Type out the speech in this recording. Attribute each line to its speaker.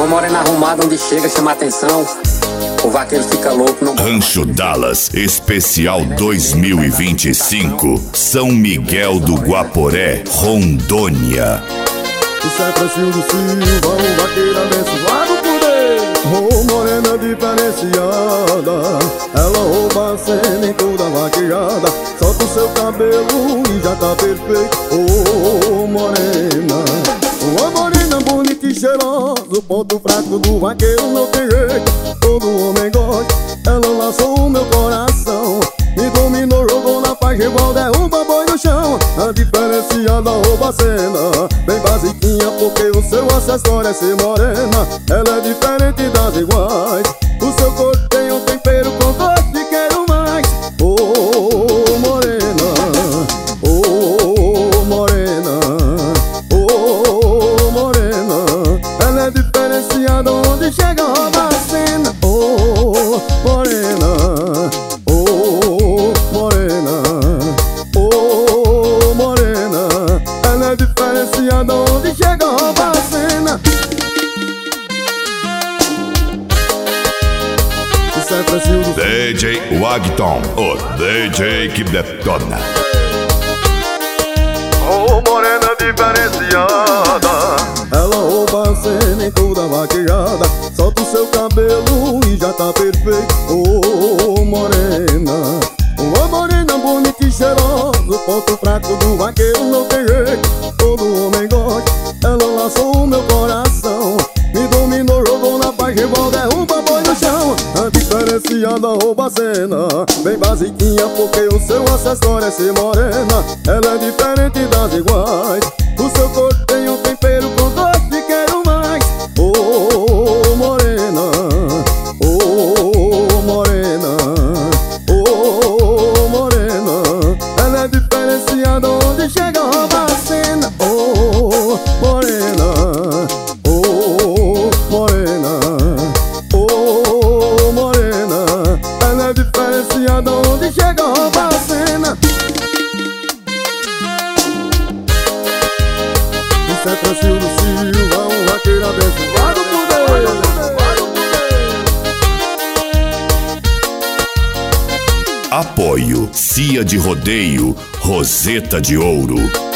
Speaker 1: Uma morena arrumada onde chega chama atenção. O vaqueiro fica louco, não.
Speaker 2: Rancho Dallas, especial 2025, São Miguel do Guaporé, Rondônia.
Speaker 3: Isso é Francisco Silva, um vaqueiro abençoado por Deus. Oh, morena diferenciada, ela rouba a cena em toda vaquejada. Solta o seu cabelo e já tá perfeito. Oh, morena, uma morena bonita e cheirosa. O ponto fraco do vaqueiro não tem jeito. Todo homem gosta, ela laçou o meu coração. Me dominou, jogou na paz, igual derruba boi no chão. A diferenciada rouba a cena, bem basiquinha porque o seu acessório é ser morena. Ela é diferente das iguais, o seu corpo tem um tempero com gosto e quero mais. Oh, morena, oh, morena, oh, morena. Ela é diferenciada onde chega rouba a cena. Oh, morena, oh, morena, oh, morena. Ela é diferenciada onde chega rouba a cena. Isso é Francisco
Speaker 2: DJ Wagton, o DJ que detona.
Speaker 3: Oh, morena diferenciada, ela rouba a cena em toda vaquejada. Solta o seu cabelo e já tá perfeito. Oh, morena, uma morena bonita e cheirosa. O ponto fraco do vaqueiro não tem jeito. Todo homem gosta, ela laçou o meu coração. Me dominou, jogou na paz, rival, derruba boi no chão. A diferenciada rouba a cena, bem basiquinha porque o seu acessório é ser morena. Ela é diferente das iguais, o seu corpo tem um tempero com gosto e quero mais. Oh, morena, oh, morena, oh, morena. Ela é diferenciada onde chega rouba a cena. Oh, morena, oh, morena, oh, morena. Ela é diferenciada onde chega rouba a cena. Isso é Francisco Silva, um vaqueiro abençoado por Deus.
Speaker 2: Apoio Cia de Rodeio, Roseta de Ouro.